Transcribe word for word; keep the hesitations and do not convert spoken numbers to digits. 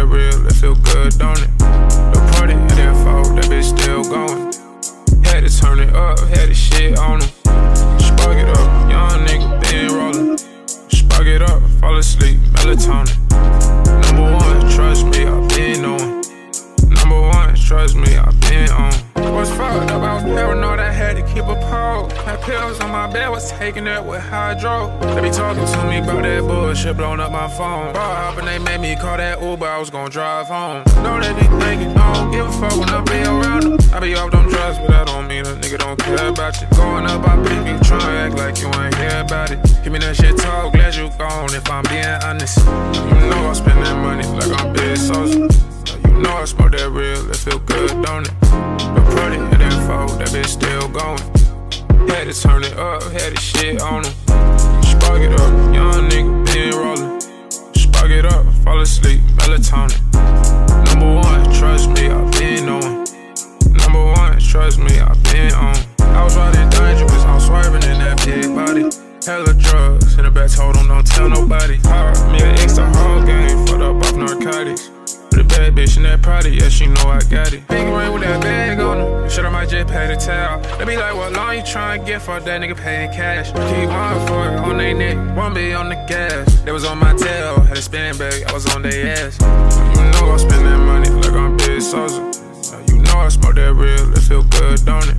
real, it feel good, don't it? The party at that fall, that bitch still going. Had to turn it up, had the shit on him. Spark it up, young nigga been rolling. Spark it up, fall asleep, melatonin. Number one, trust me, I been on. Number one, trust me, I been on. What's fucked up, I was paranoid, I had to keep a pole. Had pills on my bed, was taking that with hydro. They be talking to me about that bullshit, blowing up my phone. Bar hopping, they made me call that Uber, I was gon' drive home. Know they be thinking, I don't give a fuck when I be around them. I be off them drugs, but that don't mean a nigga don't care about you. Going up, I be you tryna act like you ain't hear about it. Give me that shit talk, glad you gone, if I'm being honest. You know I spend that money like I'm big social. You know I smoke that real, it feel good, don't it? The party at that fall, that bitch still going. Had to turn it up, had the shit on him. Spark it up, young nigga been rolling. Spark it up, fall asleep, melatonin. Number one, trust me, I been on. Number one, trust me, I been on. I was riding dangerous, I'm swerving in that big body. Hella drugs, in the back told them don't tell nobody. Hard, me an extra whole game, fucked up off narcotics. With a bad bitch in that party, yeah, she know I got it. Big ring with that bag on him. Shit, I might just pay the towel. They be like, what long you tryna get for that nigga paying cash? Keep one for it on they neck, one be on the gas. They was on my tail, had a spinning bag, I was on their ass. You know I spend that money like I'm big Sosa. You know I smoke that real, it feel good, don't it?